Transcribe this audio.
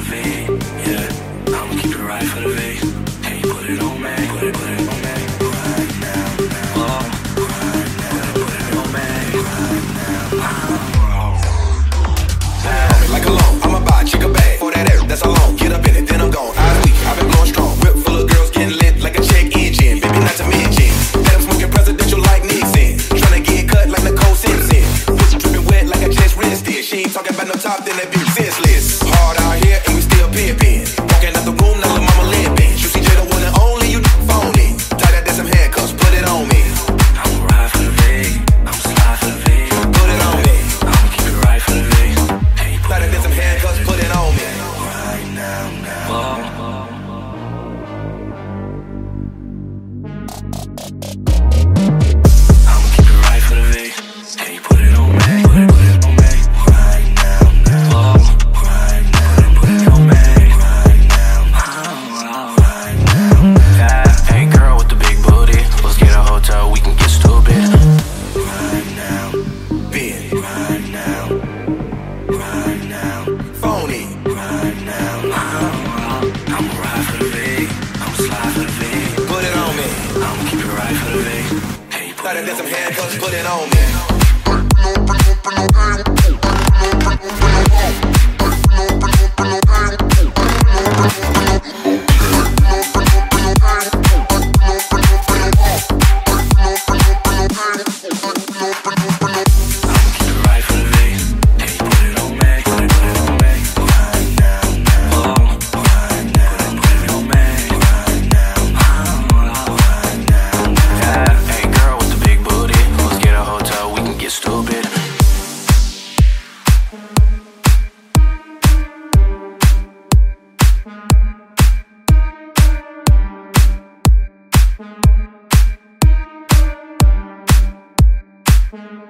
V, yeah. I'ma keep it right for the V. Hey, put it on me, put it on me. Right now, now. Oh, right now, put it on me. Right now. Like a loan, I'ma buy a chicken bag for that air, that's a loan. Get up in it, then I'm gone. Eyes weak, I've been blowing strong. Whip full of girls getting lit like a check engine. Baby, not to mention that I'm smoking presidential like Nixon. Tryna get cut like Nicole Simpson. Pussy dripping wet like I just rinsed it. She ain't talking about no top, then that be senseless. Hard out here and we still pimping. Walking out the room, now the mama limping. You see J the one and only, you phony. Tie that, that's some handcuffs, put it on me. I'ma ride for the V, I'ma slide for the V. Put it on me. I'ma keep it right for the V. Hey, Tie that, that's some handcuffs, put it on me. right now, now. Oh. I'ma keep it right for the V. Hey, put it on me, put it on me. Right now, now. Oh. Right now, put it on me. Right now, right now. Yeah. Hey, girl with the big booty, let's get a hotel, we can get stupid. Right now, Ben, right now, right now, phony. right now. I'ma ride for the V, I'ma slide for the V. Put it on me. I'ma keep it right for the V. Hey, Tie that, that's some handcuffs, put it on me. Stupid.